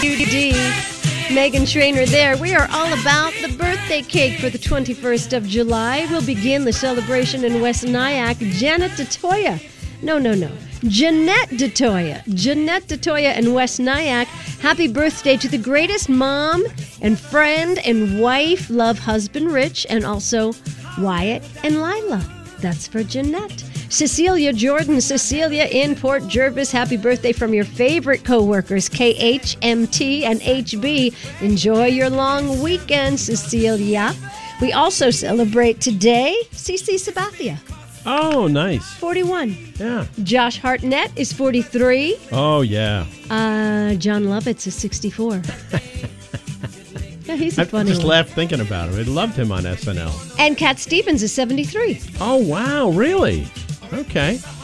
Megan Trainor there. We are all about the birthday cake for the 21st of July. We'll begin the celebration in West Nyack. Jeanette DeToya. No. Jeanette DeToya. Jeanette DeToya in West Nyack. Happy birthday to the greatest mom and friend and wife. Love husband Rich and also Wyatt and Lila. That's for Jeanette. Cecilia Jordan. Cecilia in Port Jervis. Happy birthday from your favorite co-workers, KHMT and HB. Enjoy your long weekend, Cecilia. We also celebrate today CC Sabathia. Oh, nice. 41. Yeah. Josh Hartnett is 43. Oh, yeah. John Lovitz is 64. Yeah, he's a funny I just one. laughed thinking about him. I loved him on SNL. And Cat Stevens is 73. Oh, wow. Really? Okay.